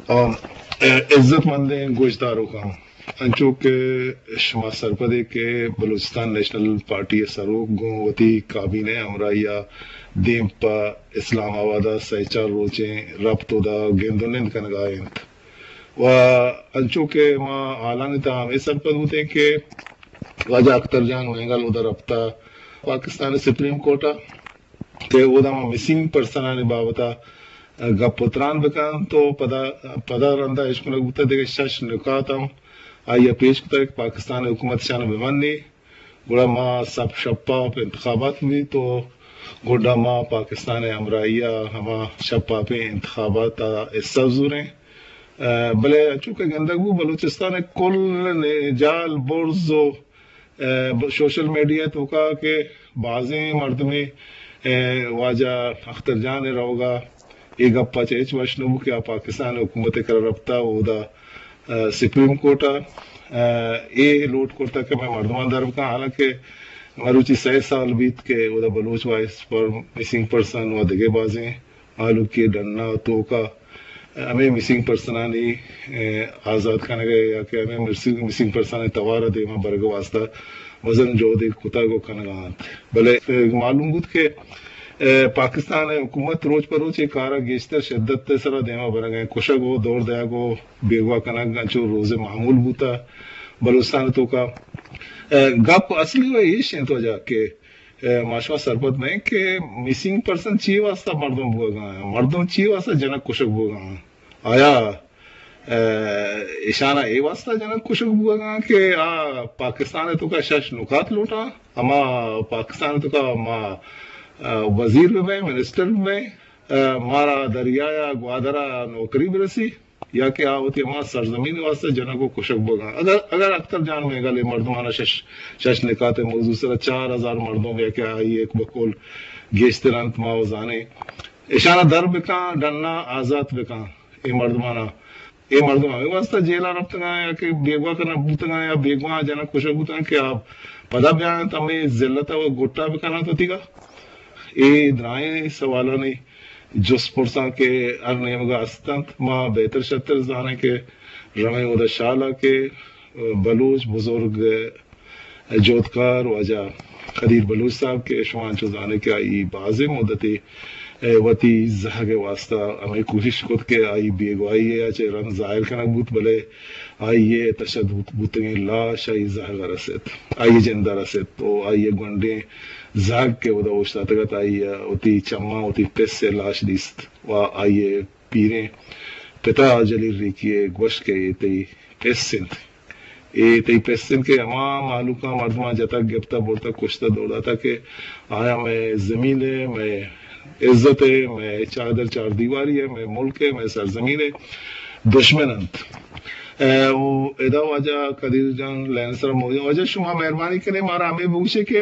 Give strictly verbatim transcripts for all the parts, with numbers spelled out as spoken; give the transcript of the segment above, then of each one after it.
اور عزت مند گوشداروں کا انچو کے شما سرپدے کے بلوچستان نیشنل پارٹی سروک گوتی کابینہ امرائیہ دیم پا اسلام آبادہ سہچار روچیں ربط دا گندنن کنگائنت و انچو کے ما آلان تا ہمیں سرپد ہوتے کہ واجہ اختر جان ہوئیں گا لودا ربطہ پاکستان سپریم کورٹا کہ وہ دا مسنگ پرسنانی بابتا گپ پتران بکان تو پدا پدا رندہ عشق نگوتا دیکھ شش نکاتا ہوں آئیے پیش کتا ایک پاکستان حکومت شان بمانی گوڑا ما سب شپاپ انتخابات ہوئی تو گوڑا ما پاکستان امرائیہ ہما شپاپ انتخابات اس زوریں بلے چونکہ گندگو بلوچستان کل جال برز و سوشل میڈیا تو کا کہ بعضیں مرد میں واجہ اختر جان روگا ایک گپا چیچ وشنو کیا پاکستان حکومت کر ربطہ وہ دا سپریم کورٹا اے لوٹ کرتا کہ میں مردمان درب کا حالانکہ مروچی سی سال بیت کے وہ دا بلوچ وائس پر مسنگ پرسن و دگے بازیں آلو کی ڈننا تو کا ہمیں مسنگ پرسنانی آزاد کھانے گئے یا کہ ہمیں مسنگ پرسنانی توارہ دے ماں برگ واسطہ وزن جو دے کتا کو کھنگانت بلے معلوم بود کہ پاکستان حکومت روز پر روز ایک کارا گیشتر شدت سرا دیما بنا گئے کشک ہو دور دیا کو بیگوا کنک گنچو روز معمول بوتا بلوچستان تو کا گپ اصلی وہ یہ شین تو جا کہ ماشوا سرپت میں کہ مسنگ پرسن چی واسطہ مردوں بھوگا گا مردوں چی واسطہ جنک کشک بھوگا گا آیا اشانہ اے واسطہ جنک کشک بھوگا گا کہ آ پاکستان تو کا شش نکات لوٹا اما پاکستان تو کا ما وزیر میں منسٹر میں مارا دریا یا گوادرا نوکری برسی یا کہ آوتی ہمارا سرزمین واسطے جنہ کو کشک بگا اگر اگر اختر جان میں گلے مردمانہ شش شش نکات موضوع سر چار ہزار مردوں میں کہ آئی ایک بکول گیشترانت ماوزانے اشانہ در بکا ڈننا آزاد بکا اے مردمانہ اے مردمانہ واسطہ جیلہ ربط گا یا کہ بیگوا کرنا بوت گا یا بیگوا جنہ کشک بوتا ہے کہ آپ پدا بیان تا ہمیں ذلتا و گھٹا بکانا تو تھی گا اے درائیں سوالوں نے جس پرساں کے ارنیم گا استنت ماں بہتر شتر زانے کے رمے ادا شالہ کے بلوچ بزرگ جوتکار واجہ قدیر بلوچ صاحب کے شوان چوزانے کے آئی بعض مدتی وتی زہگ واسطہ ہمیں کوشش کت کے آئی بیگوائی ہے چاہے رنگ ظاہر کنک بوت بلے آئیے تشدد بوتیں لاش آئی زہگ رسید آئیے جندہ رسید تو آئیے گنڈیں زاگ کے ودا اوشتا تگت آئیے اوتی چمہ اوتی پیس سے لاش دیست و آئیے پیریں پتا جلی ریکیے گوشت کے تی پیس سنت اے تی پیس سنت کے اما معلوکہ مردمہ جتا گپتا بولتا کشتا دوڑا تھا کہ آیا میں زمین ہے میں عزت ہے میں چادر چار دیواری ہے میں ملک ہے میں سرزمین ہے دشمن انت وہ ادا واجہ قدیر جان لین سر موجود واجہ شما مہربانی کریں مارا ہمیں بوشے کہ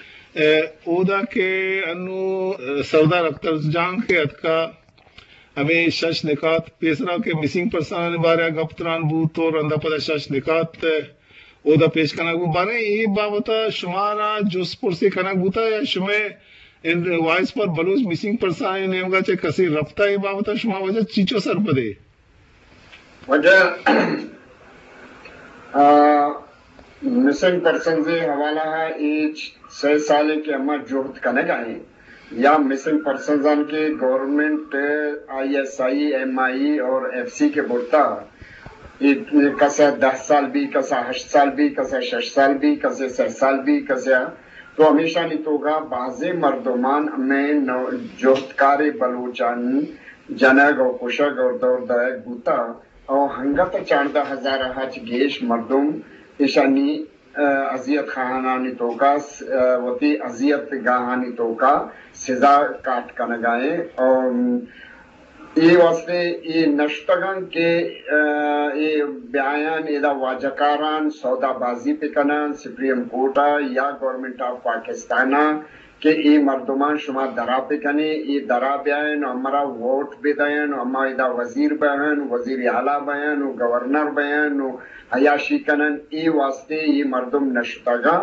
اودا کے انو سردار اختر جان کے اتکا ہمیں شش نکات پیسرا کے مسنگ پرسان بارے گپتران بوت تو رندہ پدا شش نکات اودا پیش کنک بو بانے یہ بابتا شمارا جس پرسی کنک بوتا یا شمیں ان وائس پر بلوچ مسنگ پرسان نیم گا چے کسی رفتہ یہ بابتا شما وجہ چیچو سر پدے وجہ مسنگ پرسن سے حوالہ ہے ایچ سی سالے کے اما جوہد کنگ آئیں یا مسنگ پرسنزان کے government I S I M I اور ایف سی کے بڑتا کسا دس سال بھی کسا ہشت سال بھی کسا شش سال بھی کسا سی سال بھی کسا تو ہمیشہ نہیں توگا بعض مردمان میں جوہدکار بلوچان جنگ اور کشگ اور دور دائق بوتا اور ہنگت چاندہ ہزارہ ہچ گیش مردم ایشانی عذیت خواہانی توکا وطی عذیت گاہانی توکا سزا کاٹ کنگائیں اور یہ واسطے یہ نشتگان کے یہ بیان ایدہ واجکاران سودا بازی پہ کنن سپریم کورٹا یا گورنمنٹ آف پاکستانہ کہ یہ مردمان شما درا پہ کنے یہ درا بیان ہمارا ووٹ بھی دین ہما ایدہ وزیر بیان وزیر اعلیٰ بیان گورنر بیان عیاشی کنن ای واسطے یہ مردم نشتگا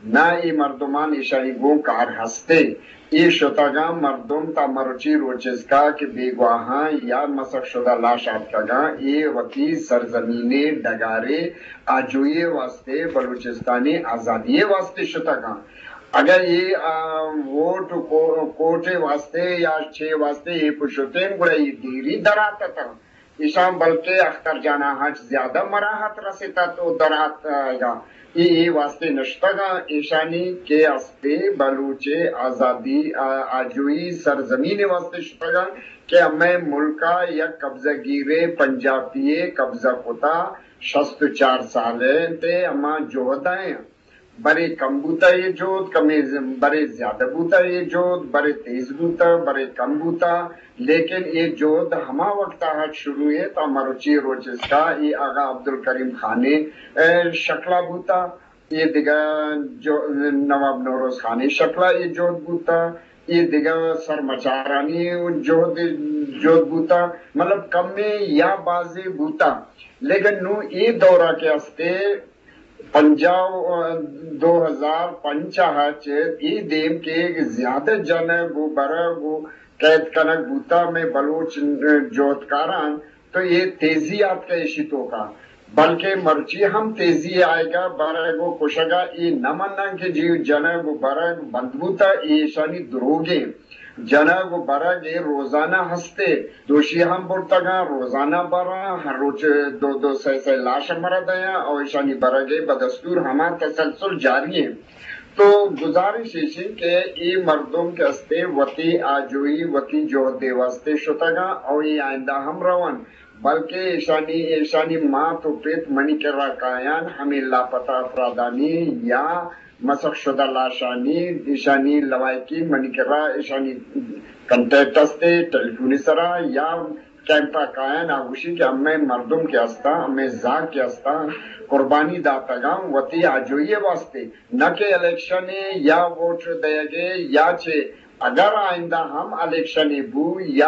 na i mardoman ishani go kar haste i shotaga mardom ta maruchi rocheska ke begwaha ya masak shoda lashat kaga e wati sarzamine dagare ajoye waste baluchistani azadiye waste shotaga अगर ये vote को, कोटे वास्ते या छे वास्ते ये पुशोतेन गुड़ा ये देरी दराता था ईशान बल्कि अख्तर जाना हज ज्यादा मराहत रसेता तो दरात आएगा ये ये वास्ते नश्तगा ईशानी के अस्ते बलूचे आजादी आजुई सरजमीन वास्ते शुतगा के हमें मुल्का या कब्जा गिरे पंजाबिये कब्जा कोता शस्त चार साले ते अमा जोहदाएं बड़े कम बूता ये जोत कमे बड़े ज्यादा बूता ये जोत बड़े तेज बूता बड़े कम बूता लेकिन ये जोत हमा वक्त आज शुरू है तो मरुची रोचस्का ये आगा अब्दुल करीम खाने शक्ला बूता ये दिगा जो नवाब नौरोज खाने शक्ला ये जोत बूता ये दिगा सर मचारानी जोत जोत बूता मतलब कम में या बाजे बूता लेकिन नु ये दौरा के हस्ते पंजाब दो हजार पंचाहत ई देम के ज्यादा जन गो बरा गो कैद कनक बूता में बलोच जोतकारान तो ये तेजी आपका इशितों का बल्कि मर्ची हम तेजी आएगा बरा गो कुशगा ये नमन्ना के जीव जन गो बरा बंदबूता ये शानी द्रोगे जना गो बरा गे रोजाना हंसते दोषी हम बुरतगा रोजाना बरा हर रोज दो दो सै सै लाश मरा दया और ईशानी बरा गे बदस्तूर हमारा तसलसल जारी है तो गुजारिश इसी के ये मर्दों के हस्ते वती आजोई वती जो देवास्ते शुतगा और ये आइंदा हम रवन बल्कि ईशानी ईशानी माँ तो प्रेत मणि के राकायान हमें लापता अफरादानी या मसक शुदा लाशानी ईशानी लवायकी मणिकरा ईशानी कंटेक्ट अस्ते टेलीफोनी सरा या कैंपा कायन आगुशी के अम्मे मर्दुम के अस्ता अम्मे जाग के अस्ता कुर्बानी दातागा वती आजोये वास्ते न के इलेक्शन या वोट देगे या चे अगर आइंदा हम इलेक्शन बू या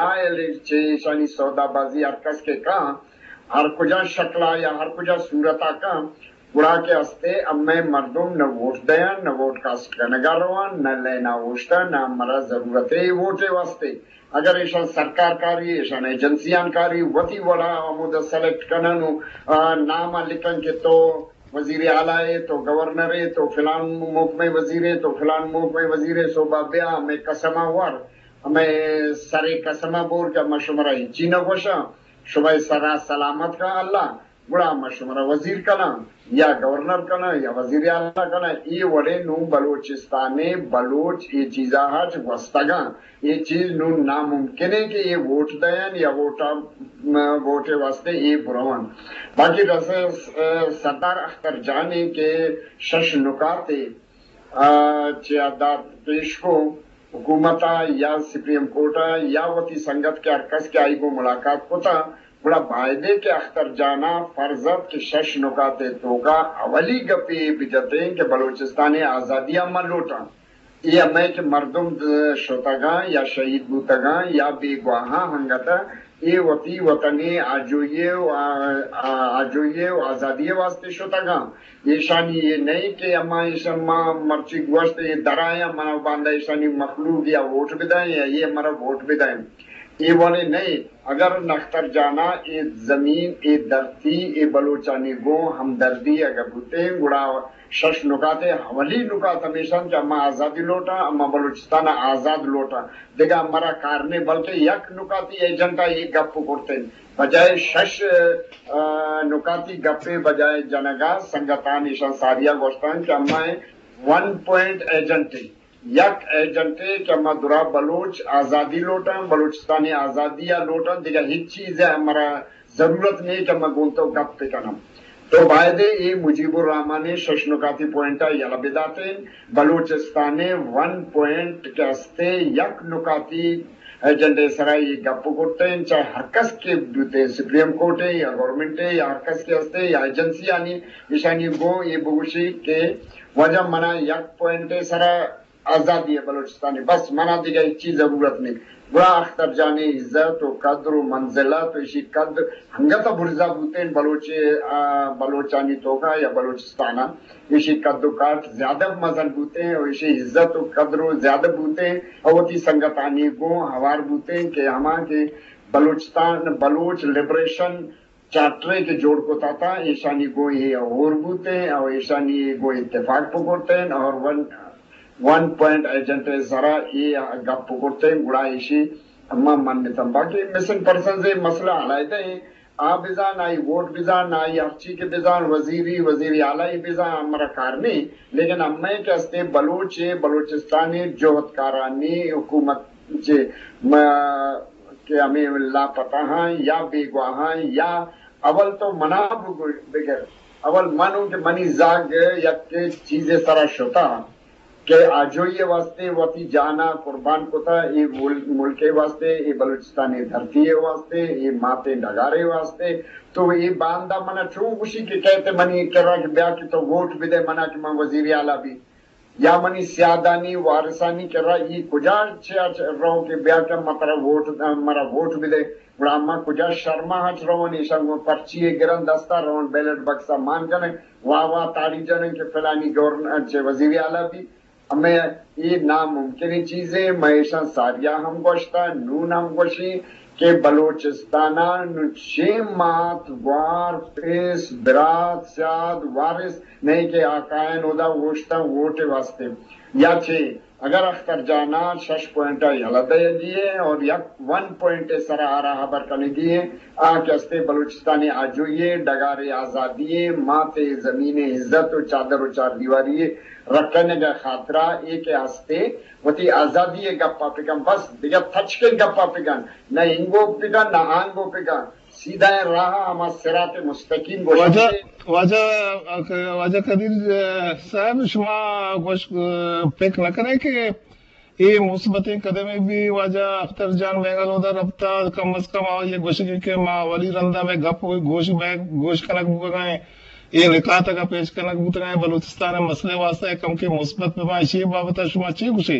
ईशानी सौदाबाजी हरकस के का हर कुजा शक्ला या हर कुजा सूरता का बुरा के हस्ते अम्मे मर्दुम न वोट दया न वोट कास्ट करनगारवान न लेना वोटता न हमारा जरूरत है वोटे वास्ते अगर ऐसा सरकार कारी ऐसा एजेंसियां कारी वती वाला अमुद सेलेक्ट करना नाम लिखन के तो वजीर आला है तो गवर्नर है तो फिलान मुल्क में वजीर है तो फिलान मुल्क में वजीर है सोबा ब्या हमें कसमा वर हमें सरे कसमा बोर का मशुमरा चीना गोशा शुभ सरा सलामत का अल्लाह बुरा मशुमरा वजीर का ना या गवर्नर का ना या वजीर आला का ना ये वड़े नू बलोचिस्ताने बलोच ये चीजा हज वस्तगा ये चीज नू नामुमकिन है कि ये वोट दयन या वोटा वोटे वास्ते ये बुरवन बाकी रसे सरदार अख्तर जाने के शश नुकाते चियादात पेश को हुकूमता या सुप्रीम कोर्टा या वती संगत के अरकस के आई को मुलाकात होता बड़ा वायदे के अख्तर जाना फर्जत के शश नुकाते तोगा अवली गपे बिजते के बलोचिस्तानी आजादिया मन लौटा ये मैं के मर्दुम शोतगा या शहीद बूतगा या बेगवाहा हंगता ये वती वतने आजोये आजोये आजादी वास्ते शोतगा ये शानी ये नहीं के अम्मा ईशम्मा मर्ची गोश्त ये दराया मना बांधा ईशानी मखलूक या वोट बिदाएं या ये हमारा वोट बिदाएं ये बोले नहीं अगर नख्तर जाना ये जमीन ये धरती ये बलोचानी गो हमदर्दी अगर बुते गुड़ा शश नुकाते हवली नुकात हमेशा अम्मा आजादी लोटा अम्मा बलूचिस्तान आजाद लोटा देखा हमारा कारने बल्कि यक नुकाती एजेंटा ये गप करते बजाय शश नुकाती गप्पे बजाय जनगा संगतान ईशान सारिया गोस्तान के अम्मा वन पॉइंट एजेंटे यक एजेंटे के मदुरा बलोच आजादी लोटन बलूचिस्तानी आजादी या लोटन दिखा हिच चीज है हमारा जरूरत नहीं कि मैं गुंतो गप पे करना तो वायदे ये मुजीबुर रहमान शशनुकाती पॉइंट यला बिदाते बलूचिस्ताने वन पॉइंट के हस्ते यक नुकाती एजेंडे सराय ये गप करते हैं चाहे हरकस के दूते सुप्रीम कोर्ट है या गवर्नमेंट है या हरकस के हस्ते या एजेंसी आनी ईशानी गो ये बुगुशी के वजह मना यक पॉइंट सरा آزادی ہے بلوچستانی بس منا دیگا ایک چیز ضرورت نہیں بڑا اختر جانے عزت و قدر و منزلت و اسی قدر ہنگتا برزا بوتے ہیں بلوچ بلوچانی توکا یا بلوچستانا اسی قد و کاٹ زیادہ مزن بوتے ہیں اور اسی عزت و قدر و زیادہ بوتے ہیں اور وہ تی سنگتانی کو ہوار بوتے ہیں کہ ہماں کے بلوچستان بلوچ لبریشن چارٹرے کے جوڑ کو تاتا ایشانی کو یہ اور بوتے ہیں اور ایشانی کو اتفاق پکڑتے ہیں اور ون ون پوائنٹ ایجنٹ ذرا یہ گپ پکڑتے ہیں گڑا ایشی اما من نتم باقی مسنگ پرسن سے مسئلہ علیحدہ ہیں آ بزان آئی ووٹ بزان آئی ارچی کے بزان وزیری وزیری اعلی بزان ہمارا کار نہیں لیکن ہمیں کہتے بلوچ بلوچستانی جوہد کارانی حکومت چے کہ ہمیں لاپتہ ہیں یا بے گواہ ہیں یا اول تو منا بغیر اول منو کہ منی زاگ یا کہ چیزیں سرا شتا کہ آجوئی واسطے وطی جانا قربان کو تھا یہ ملک واسطے یہ بلوچستانی دھرتی واسطے یہ ماتے ڈگارے واسطے تو یہ باندھا منا چون خوشی کے کہتے منی کر رہا کہ بیا کی تو ووٹ بھی دے منا کہ میں وزیر اعلیٰ بھی یا منی سیادانی وارثانی کر رہا یہ کجا رہا ہوں کہ بیا کا مطلب ووٹ مرا ووٹ بھی دے بڑا ماں کجا شرما ہچ رہا نیشن پرچی گرن دستا رہا بیلٹ بکسا مان جانے واہ واہ تاری جانے کہ فلانی گورنر وزیر اعلیٰ بھی ہمیں یہ ناممکن چیزیں معیشہ ساریہ ہم گوشتا نون ہم گوشی کہ بلوچستانہ چھ مات وار پیس برات سیاد وارث نہیں کہ آقائن ہودا گوشتا ووٹ واسطے یا چھے اگر اختر جانا شش پوائنٹا یلدہ دیئے اور یک ون پوائنٹ سرا آرہ حبر کرنے دیئے آنکہ استے بلوچستانی آجوئیے ڈگارے آزادیے ماتے زمین عزت و چادر و چار دیواریے رکھنے کا خاطرہ ایک ہستے وتی آزادی گپا پکن بس دیگر تھچ کے گپا پکن نہ انگو پکن نہ آنگو پکن سیدھا راہ ہما صراط مستقیم وجہ وجہ وجہ قدیر صاحب شما گوش پک نہ کرے کہ یہ مثبتیں قدمیں بھی وجہ اختر جان وینگل ہوتا ربطہ کم از کم آؤ یہ گوش کہ ماں ولی رندہ میں گپ ہوئی گوش میں گوش کنک بگائیں یہ نکاح کا پیش کنک بگائیں بلوچستان مسئلے واسطہ کم کے مثبت میں شیئے بابتا شما چی گوشی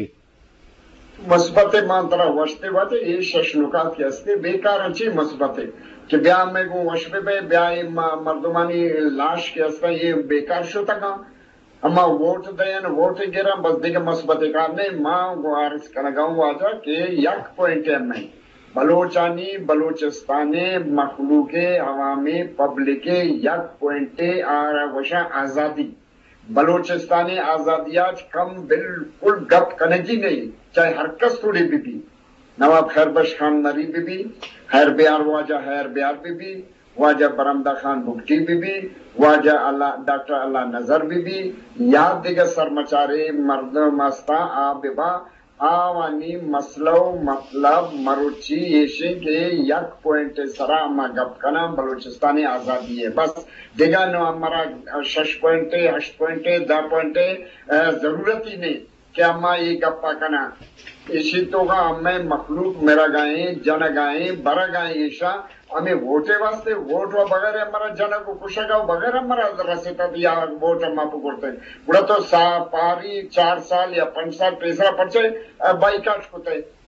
مثبت مانترا وشتے باتے یہ ششنکات کے ہستے بیکار اچھی مثبت کہ بیا میں کو وشبے بے بیا مردمانی لاش کے ہستا یہ بیکار شو تکا اما ووٹ دین ووٹ گرا بس دیکھ مثبت کار نہیں ماں کو عرض کنگاؤں واجا کہ یک پوائنٹ ہے میں بلوچانی بلوچستانی مخلوق عوامی پبلک یک پوائنٹ آرہ وشا آزادی بلوچستانی آزادیات کم بالکل گپ کنگی نہیں چاہے ہر کس توڑی بی بی نواب خیربش خان نری بی بی خیر بیار واجہ خیر بیار بی بی واجہ برمدہ خان بھگٹی بی بی واجہ اللہ ڈاکٹر اللہ نظر بی بی یاد دیگر سرمچارے مرد مستا آببا آوانی مسلو مطلب مروچی ایشی کے یک پوائنٹ سرا اما گپ کنا بلوچستانی آزادی ہے بس دیگا نو ہمارا شش پوائنٹ ہشت پوائنٹ دا پوائنٹ ضرورت ہی نہیں کہ اما یہ گپا کنا ایشی تو کا ہمیں مخلوق میرا گائیں جن گائیں برا گائیں ایشا ہمیں ووٹے واسطے ووٹ و بغیر ہمارا جن کو کشا گا بغیر ہمارا رسیتا دیا ووٹ ہم آپ کو کرتے ہیں بڑا تو سا پاری چار سال یا پانچ سال پیسرا پڑچے بائی کاٹ کوتے